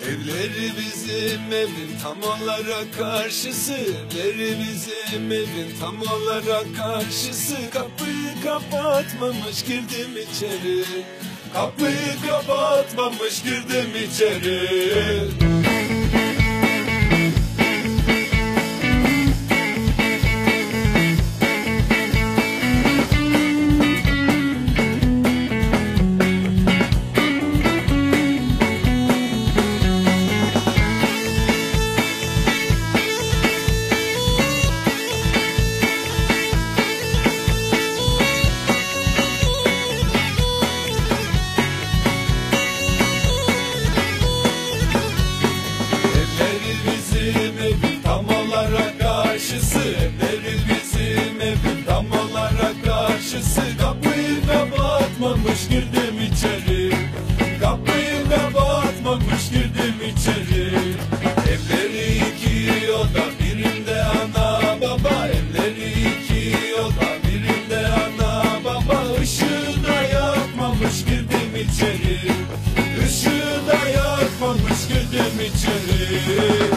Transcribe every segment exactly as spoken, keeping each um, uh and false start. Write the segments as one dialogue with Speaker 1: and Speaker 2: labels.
Speaker 1: Evleri bizim evin tam olarak karşısı, evleri bizim evin tam olarak karşısı. Kapıyı kapatmamış girdim içeri, kapıyı kapatmamış girdim içeri. Evleri bizim evin tam olarak karşısı. Kapıyı kapatmamış girdim içeri, kapıyı kapatmamış girdim içeri. Evleri iki oda, birinde ana baba, evleri iki oda, birinde ana baba. Işığı da yakmamış girdim içeri, ışığı da yakmamış girdim içeri.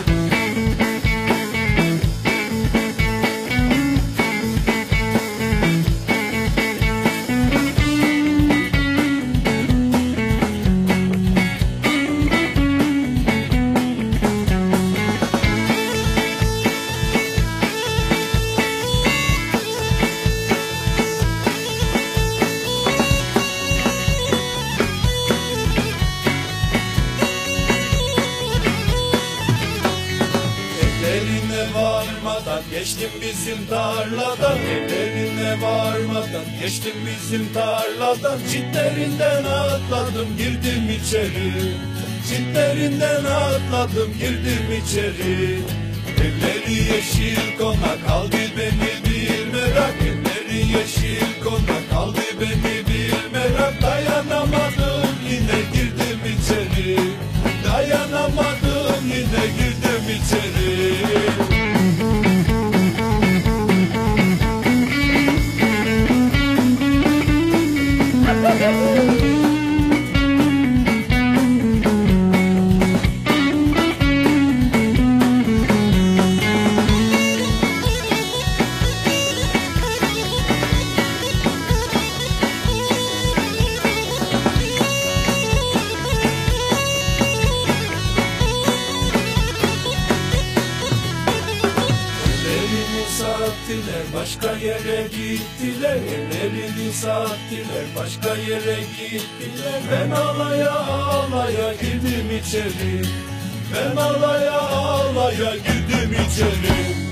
Speaker 1: Evlerine varmadan geçtim bizim tarladan, evlerine varmadan geçtim bizim tarladan. Çitlerinden atladım girdim içeri, çitlerinden atladım girdim içeri. Evleri yeşil konak kaldı beni bir merak, evleri yeşil konak kaldı beni bir merak. Dayanamadım yine girdim içeri, dayanamadım yine girdim içeri. Sattiler, başka yere gittiler, evlerini sattiler, başka yere gittiler. Ben ağlaya ağlaya girdim içeri, ben ağlaya ağlaya girdim içeri.